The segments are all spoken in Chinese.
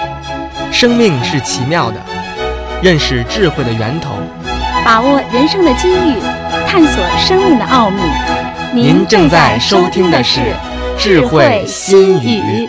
生命是奇妙的，认识智慧的源头， 把握人生的机遇，探索生命的奥秘。 您正在收听的是智慧心语。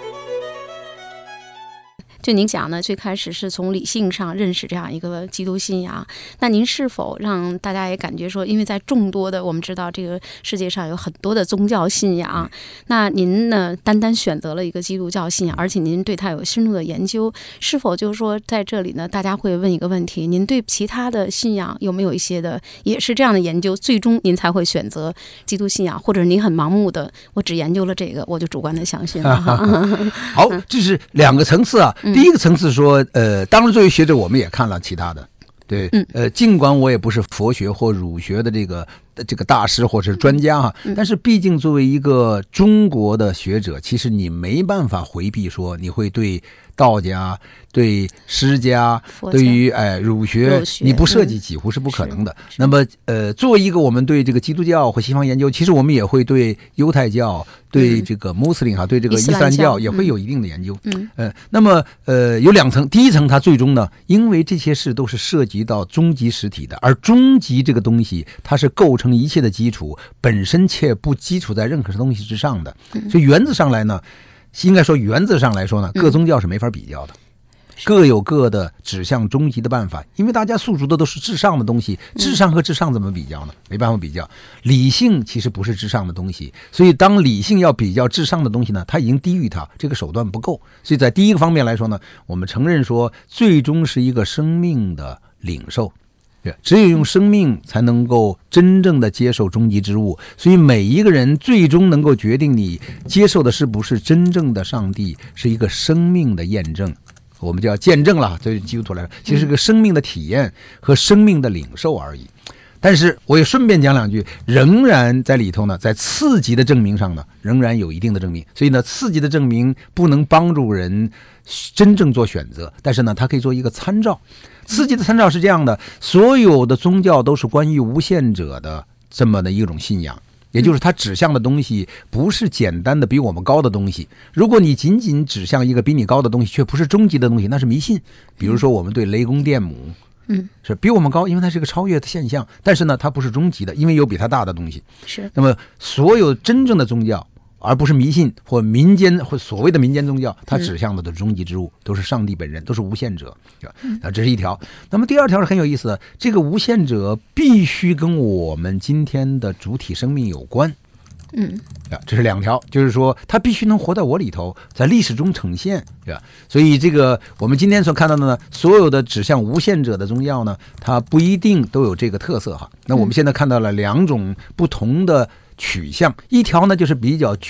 就您讲呢，最开始是从理性上认识这样一个基督信仰，那您是否让大家也感觉说，因为在众多的我们知道这个世界上有很多的宗教信仰，那您呢单单选择了一个基督教信仰，而且您对它有深入的研究，是否就是说在这里呢，大家会问一个问题，您对其他的信仰有没有一些的也是这样的研究，最终您才会选择基督信仰，或者您很盲目的我只研究了这个我就主观的相信了好，这是两个层次啊。第一个层次说，当然作为学者我们也看了其他的，对，尽管我也不是佛学或儒学的这个大师或者是专家哈，但是毕竟作为一个中国的学者，其实你没办法回避说你会对道家、对释家、对于儒学你不涉及几乎是不可能的。那么作为一个我们对这个基督教或西方研究，其实我们也会对犹太教、对这个穆斯林哈、对这个伊斯兰教也会有一定的研究。那么有两层，第一层它最终呢，因为这些事都是涉及到终极实体的，而终极这个东西它是构成一切的基础，本身且不基础在任何东西之上的，所以原则上来呢，应该说原则上来说呢，各宗教是没法比较的，各有各的指向终极的办法，因为大家诉诸的都是至上的东西，至上和至上怎么比较呢？没办法比较。理性其实不是至上的东西，所以当理性要比较至上的东西呢，它已经低于它，这个手段不够。所以在第一个方面来说呢，我们承认说最终是一个生命的领受，只有用生命才能够真正的接受终极之物，所以每一个人最终能够决定你接受的是不是真正的上帝，是一个生命的验证，我们叫见证了，对基督徒来说其实是个生命的体验和生命的领受而已。但是我也顺便讲两句，仍然在里头呢，在次级的证明上呢，仍然有一定的证明，所以呢，次级的证明不能帮助人真正做选择，但是呢，它可以做一个参照。次级的参照是这样的，所有的宗教都是关于无限者的这么的一种信仰，也就是它指向的东西不是简单的比我们高的东西。如果你仅仅指向一个比你高的东西，却不是终极的东西，那是迷信。比如说我们对雷公电母，是比我们高，因为它是一个超越的现象，但是呢，它不是终极的，因为有比它大的东西。 是。那么所有真正的宗教，而不是迷信或民间或所谓的民间宗教，它指向的都是终极之物，都是上帝本人，都是无限者。这是一条。那么第二条是很有意思的，这个无限者必须跟我们今天的主体生命有关。这是两条，就是说它必须能活在我里头，在历史中呈现，是吧？所以这个我们今天所看到的呢，所有的指向无限者的宗教呢，它不一定都有这个特色哈。那我们现在看到了两种不同的取向，一条呢就是比较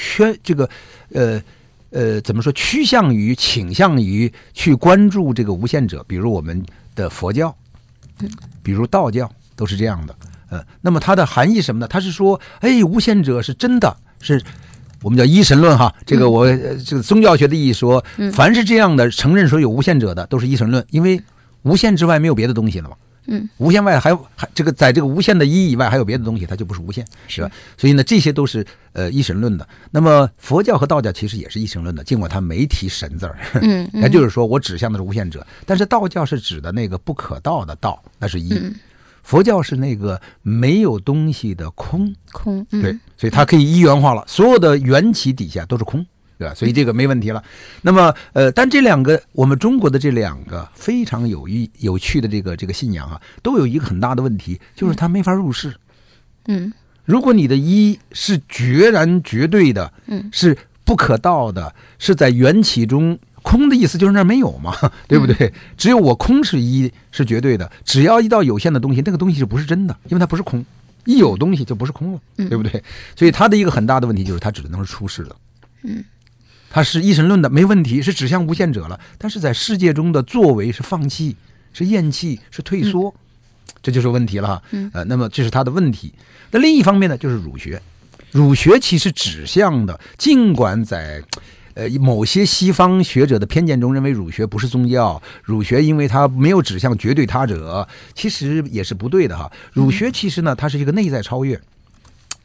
怎么说，倾向于去关注这个无限者，比如我们的佛教，比如道教，都是这样的。那么它的含义是什么呢？它是说，无限者是真的，是我们叫一神论哈。这个这个宗教学的意义说，凡是这样的承认说有无限者的，都是一神论，因为无限之外没有别的东西了嘛。无限外还这个在这个无限的一以外还有别的东西，它就不是无限，是吧？所以呢，这些都是一神论的。那么佛教和道教其实也是一神论的，尽管它没提神字儿。也就是说，我指向的是无限者，但是道教是指的那个不可道的道，那是一。佛教是那个没有东西的空，对，所以它可以一元化了，所有的缘起底下都是空，对吧？所以这个没问题了。那么但这两个我们中国的这两个非常有趣的这个信仰啊，都有一个很大的问题，就是它没法入世。如果你的一是决然绝对的，是不可道的，是在缘起中。空的意思就是那儿没有嘛，对不对？只有我空是一，是绝对的。只要一到有限的东西，那个东西就不是真的，因为它不是空。一有东西就不是空了，对不对？所以它的一个很大的问题就是它只能是出世了。它是一神论的，没问题，是指向无限者了。但是在世界中的作为是放弃，是厌弃，是退缩，这就是问题了哈。那么这是它的问题。那另一方面呢，就是儒学。儒学其实指向的，尽管在某些西方学者的偏见中认为儒学不是宗教，儒学因为它没有指向绝对他者，其实也是不对的哈。儒学其实呢，它是一个内在超越，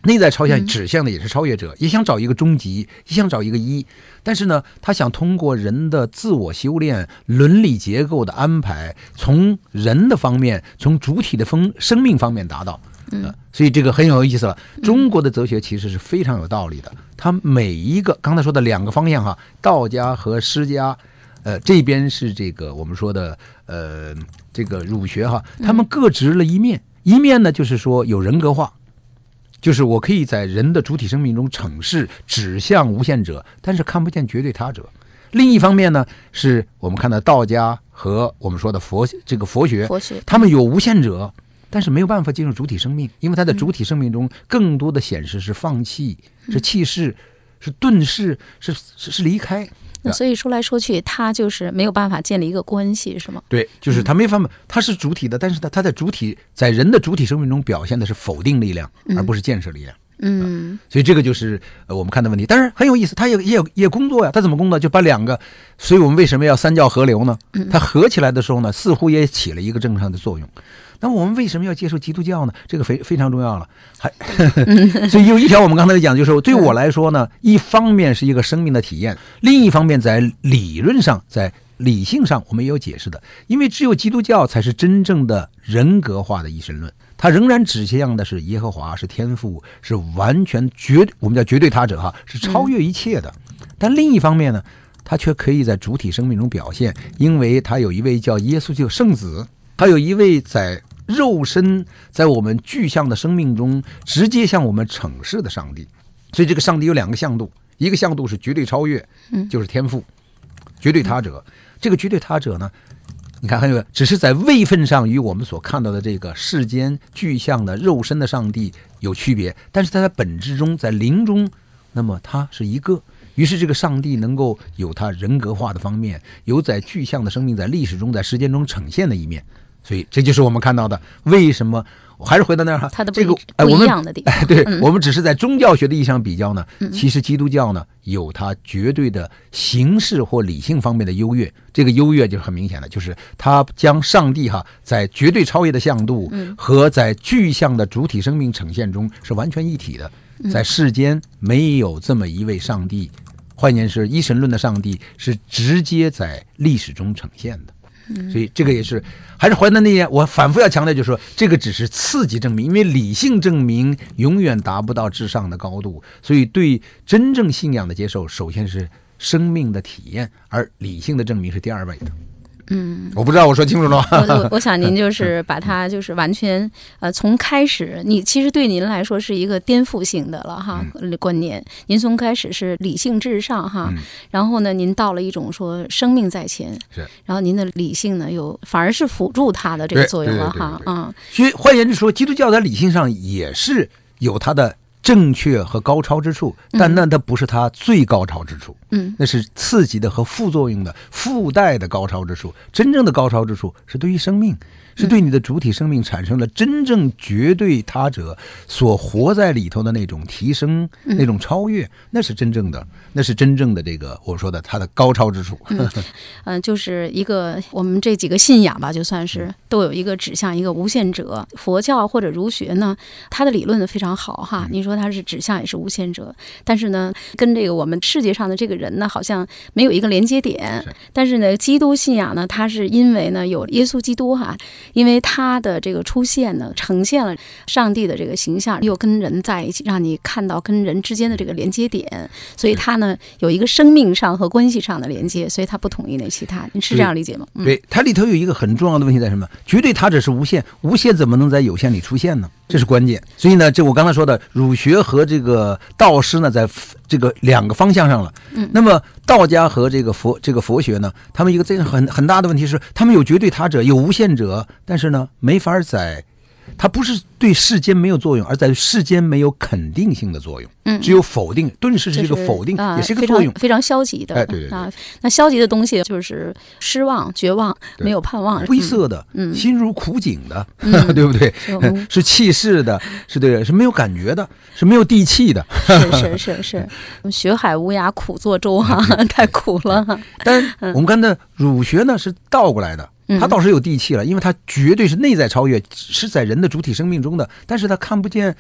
内在超越指向的也是超越者，也想找一个终极，也想找一个一，但是呢，他想通过人的自我修炼、伦理结构的安排，从人的方面，从主体的生命方面达到。所以这个很有意思了。中国的哲学其实是非常有道理的，它每一个刚才说的两个方向哈，道家和诗家，这边是这个我们说的这个儒学哈，他们各执了一面，一面呢就是说有人格化。就是我可以在人的主体生命中惩视指向无限者，但是看不见绝对他者。另一方面呢，是我们看到道家和我们说的佛学，他们有无限者，但是没有办法进入主体生命，因为他的主体生命中更多的显示是放弃，是弃世，是遁世，是离开。 那所以说来说去，他就是没有办法建立一个关系，是吗？ 对，就是他没办法，他是主体的，但是他在人的主体生命中表现的是否定力量，而不是建设力量。所以这个就是我们看的问题。但是很有意思，他也工作呀，他怎么工作？就把两个，所以我们为什么要三教合流呢？他合起来的时候呢，似乎也起了一个正常的作用。那我们为什么要接受基督教呢？这个非常重要了。所以有一条我们刚才讲，就是对我来说呢，一方面是一个生命的体验，另一方面在理论上，在理性上我们也有解释的。因为只有基督教才是真正的人格化的一神论，它仍然指向的是耶和华，是天父，是完全我们叫绝对他者哈，是超越一切的。但另一方面呢，它却可以在主体生命中表现，因为它有一位叫耶稣就圣子，他有一位在肉身在我们具象的生命中直接向我们惩视的上帝。所以这个上帝有两个向度，一个向度是绝对超越，就是天父，绝对他者。这个绝对他者呢，你看只是在位分上与我们所看到的这个世间具象的肉身的上帝有区别，但是他在本质中，在灵中，那么他是一个。于是这个上帝能够有他人格化的方面，有在具象的生命在历史中在时间中呈现的一面。所以这就是我们看到的为什么我还是回到那儿哈， 它的不一样的地方。 对，我们只是在宗教学的意义上比较呢，其实基督教呢有它绝对的形式或理性方面的优越。这个优越就是很明显的，就是它将上帝哈在绝对超越的向度和在具象的主体生命呈现中是完全一体的。在世间没有这么一位上帝，换言之，一神论的上帝是直接在历史中呈现的。所以这个也是还是回到那点，我反复要强调，就是说这个只是刺激证明，因为理性证明永远达不到至上的高度，所以对真正信仰的接受首先是生命的体验，而理性的证明是第二位的。我不知道我说清楚了吗？ 我想您就是把它就是完全从开始，你其实对您来说是一个颠覆性的了哈观念。您从开始是理性至上哈，然后呢，您到了一种说生命在前，然后您的理性呢又反而是辅助它的这个作用了哈。 所以换言之说，基督教在理性上也是有它的正确和高超之处，但那它不是它最高超之处，那是刺激的和副作用的附带的高超之处。真正的高超之处是对于生命，是对你的主体生命产生了真正绝对他者所活在里头的那种提升，那种超越，那是真正的这个我说的它的高超之处。 就是一个我们这几个信仰吧，就算是都有一个指向一个无限者。佛教或者儒学呢，它的理论呢非常好哈，你说它是指向也是无限者，但是呢跟这个我们世界上的这个人呢好像没有一个连接点。但是呢基督信仰呢，它是因为呢有耶稣基督哈，因为他的这个出现呢呈现了上帝的这个形象，又跟人在一起，让你看到跟人之间的这个连接点，所以它呢有一个生命上和关系上的连接，所以它不同于那其他。你是这样理解吗？ 对，它里头有一个很重要的问题在什么？绝对它只是无限，无限怎么能在有限里出现呢？这是关键。所以呢，这我刚才说的儒学和这个道师呢，在这个两个方向上了。那么道家和这个佛学呢，他们一个这很大的问题是，他们有绝对他者，有无限者，但是呢，没法它不是对世间没有作用，而在世间没有肯定性的作用，只有否定。遁世是一个否定，也是一个作用， 非常消极的。 对那消极的东西就是失望、绝望，没有盼望， 灰色的，心如苦井的，对不对？是气势的，是对，是没有感觉的，是没有地气的。 是，学海无涯苦作舟哈，太苦了。 但我们看的儒学呢是倒过来的。他倒是有地气了，因为他绝对是内在超越，是在人的主体生命中的，但是他看不见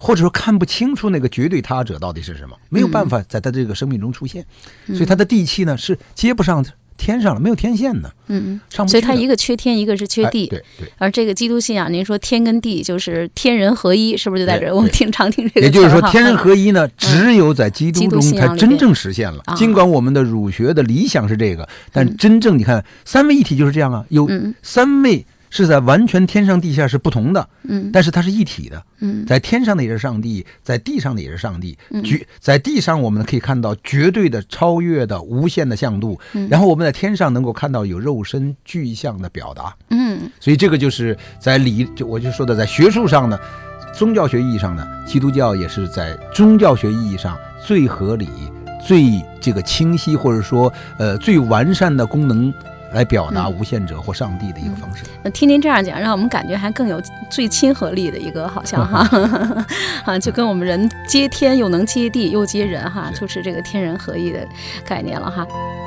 或者说看不清楚那个绝对他者到底是什么，没有办法在他这个生命中出现，所以他的地气呢是接不上天上了，没有天线的，上不去的。 所以它一个缺天，一个是缺地。 对。 而这个基督信仰，您说天跟地就是天人合一，是不是就在这儿？我们常听这个词。 也就是说，天人合一呢，只有在基督中才真正实现了。尽管我们的儒学的理想是这个，但真正你看三位一体就是这样啊，有三位是在完全天上地下是不同的，但是它是一体的，在天上的也是上帝，在地上的也是上帝，在地上我们可以看到绝对的超越的无限的向度，然后我们在天上能够看到有肉身具象的表达，所以这个就是在我就说的在学术上呢，宗教学意义上呢，基督教也是在宗教学意义上最合理、最这个清晰，或者说最完善的功能来表达无限者或上帝的一个方式。 听您这样讲，让我们感觉还更有最亲和力的一个，好像哈，就跟我们人接天又能接地又接人哈，就是这个天人合一的概念了哈。